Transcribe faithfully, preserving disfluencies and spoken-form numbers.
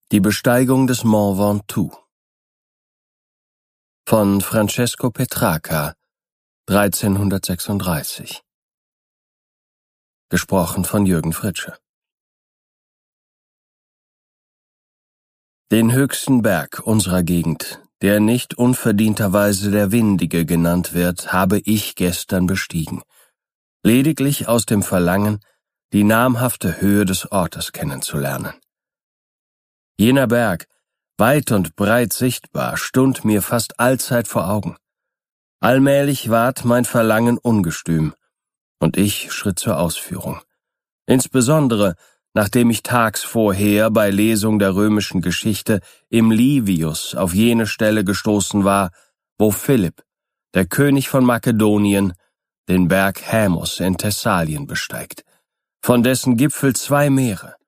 Die Besteigung des Mont Ventoux von Francesco Petrarca, dreizehnhundertsechsunddreißig. Gesprochen von Jürgen Fritsche. Den höchsten Berg unserer Gegend, der nicht unverdienterweise der Windige genannt wird, habe ich gestern bestiegen, lediglich aus dem Verlangen, die namhafte Höhe des Ortes kennenzulernen. Jener Berg, weit und breit sichtbar, stund mir fast allzeit vor Augen. Allmählich ward mein Verlangen ungestüm, und ich schritt zur Ausführung. Insbesondere, nachdem ich tags vorher bei Lesung der römischen Geschichte im Livius auf jene Stelle gestoßen war, wo Philipp, der König von Makedonien, den Berg Hämos in Thessalien besteigt, von dessen Gipfel zwei Meere,